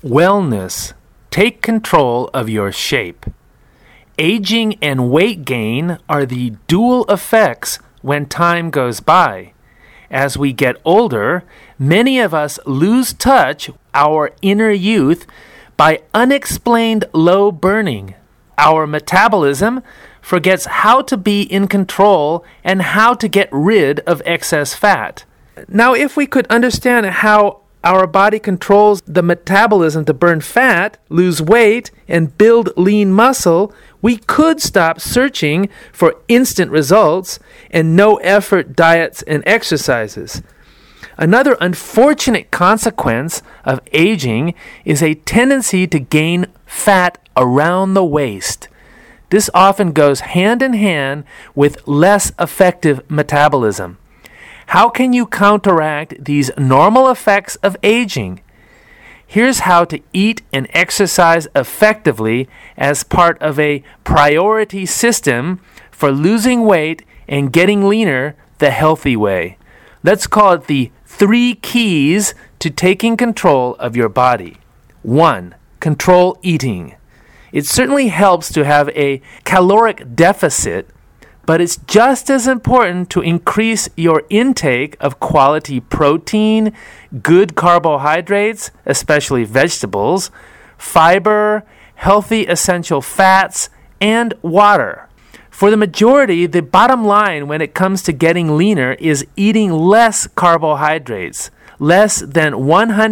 Wellness. Take control of your shape. Aging and weight gain are the dual effects when time goes by. As we get older, many of us lose touch with our inner youth by unexplained low burning. Our metabolism forgets how to be in control and how to get rid of excess fat. Now, if we could understand how our body controls the metabolism to burn fat, lose weight, and build lean muscle, we could stop searching for instant results and no-effort diets and exercises. Another unfortunate consequence of aging is a tendency to gain fat around the waist. This often goes hand in hand with less effective metabolism. How can you counteract these normal effects of aging? Here's how to eat and exercise effectively as part of a priority system for losing weight and getting leaner the healthy way. Let's call it the 3 keys to taking control of your body. 1. Control eating. It certainly helps to have a caloric deficit, but it's just as important to increase your intake of quality protein, good carbohydrates, especially vegetables, fiber, healthy essential fats, and water. For the majority, the bottom line when it comes to getting leaner is eating less carbohydrates, less than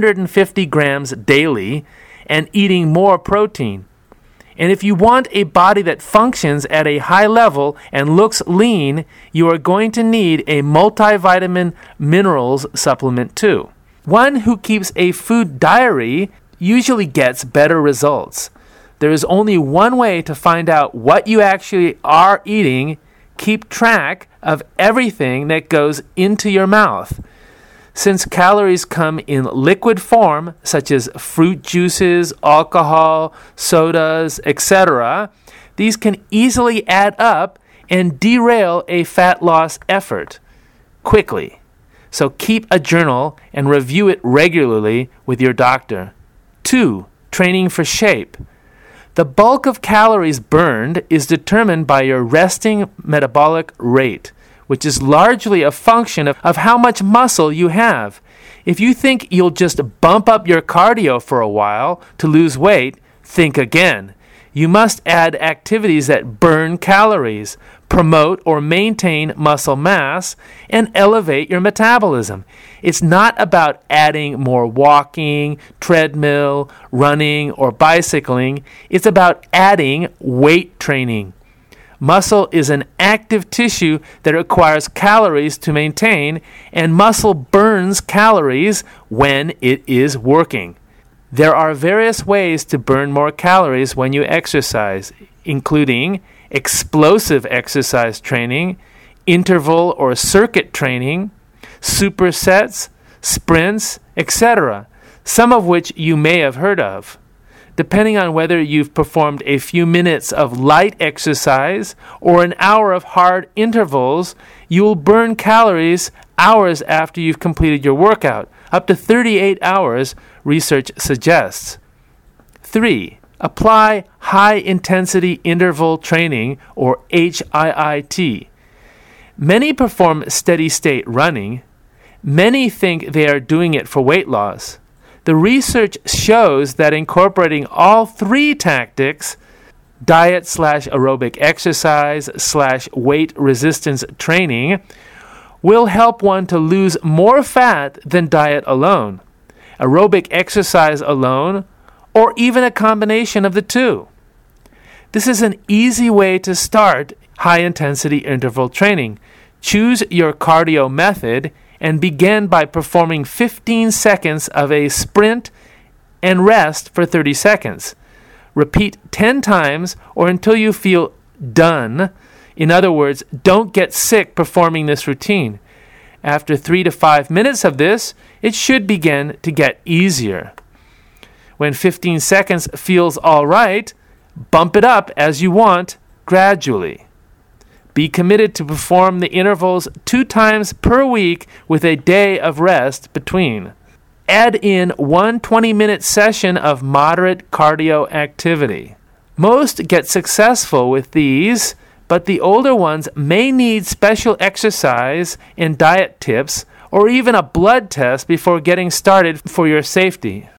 150 grams daily, and eating more protein. And if you want a body that functions at a high level and looks lean, you are going to need a multivitamin minerals supplement too. One who keeps a food diary usually gets better results. There is only one way to find out what you actually are eating. Keep track of everything that goes into your mouth. Since calories come in liquid form, such as fruit juices, alcohol, sodas, etc., these can easily add up and derail a fat loss effort quickly. So keep a journal and review it regularly with your doctor. 2. Training for shape. The bulk of calories burned is determined by your resting metabolic rate, which is largely a function of how much muscle you have. If you think you'll just bump up your cardio for a while to lose weight, think again. You must add activities that burn calories, promote or maintain muscle mass, and elevate your metabolism. It's not about adding more walking, treadmill, running, or bicycling. It's about adding weight training. Muscle is an active tissue that requires calories to maintain, and muscle burns calories when it is working. There are various ways to burn more calories when you exercise, including explosive exercise training, interval or circuit training, supersets, sprints, etc., some of which you may have heard of. Depending on whether you've performed a few minutes of light exercise or an hour of hard intervals, you will burn calories hours after you've completed your workout, up to 38 hours, research suggests. 3. Apply high-intensity interval training, or HIIT. Many perform steady-state running. Many think they are doing it for weight loss. The research shows that incorporating all 3 tactics, diet/aerobic exercise/weight resistance training, will help one to lose more fat than diet alone, aerobic exercise alone, or even a combination of the 2. This is an easy way to start high-intensity interval training. Choose your cardio method and begin by performing 15 seconds of a sprint and rest for 30 seconds. Repeat 10 times or until you feel done. In other words, don't get sick performing this routine. After 3 to 5 minutes of this, it should begin to get easier. When 15 seconds feels all right, bump it up as you want gradually. Be committed to perform the intervals 2 times per week with a day of rest between. add in one 20-minute session of moderate cardio activity. Most get successful with these, but the older ones may need special exercise and diet tips or even a blood test before getting started for your safety.